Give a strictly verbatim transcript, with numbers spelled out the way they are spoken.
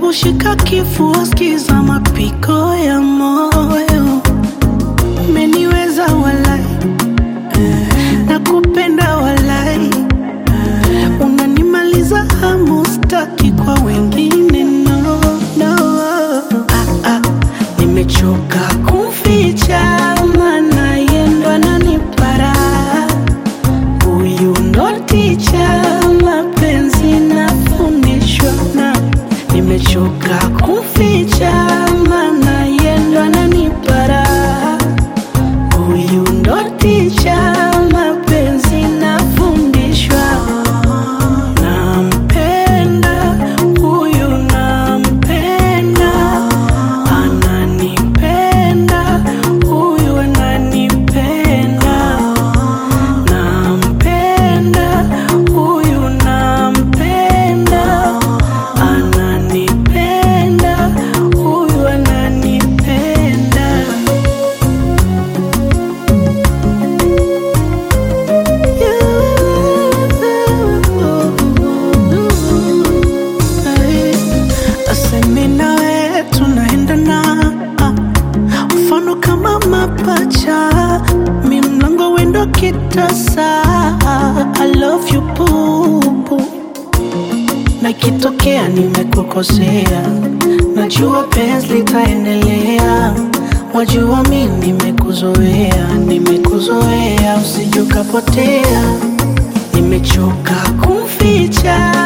Hebu shika kifua, sikiza mapigo ya moyo. Umeniweza walai, nakupenda walai, unanimaliza hamu, sitaki kwa wengine, no, no. Ah, ah, nimechoka kumficha, maana yeye ndo ananipara. Huyu ndo teacher, mapenzi nafundishwa na. Nimechoka kumficha, maana yeye ndo ananipara. Huyu ndo teacher, mapenzi nafundishwa. Nampenda, huyu nampenda. Ananipenda, huyu ananipenda. Nampenda, huyu nampenda. Ananipenda, huyu ananipenda. Asemi nawe tunaendana, mfano kama mapacha. Mi mlango wendo kitasa. I love you boo. Na ikitokea nimekukosea, najua penzi litaendelea. Wajua mi nimekuzoea, nimekuzoea, usije ukapotea. Nimechoka kumficha,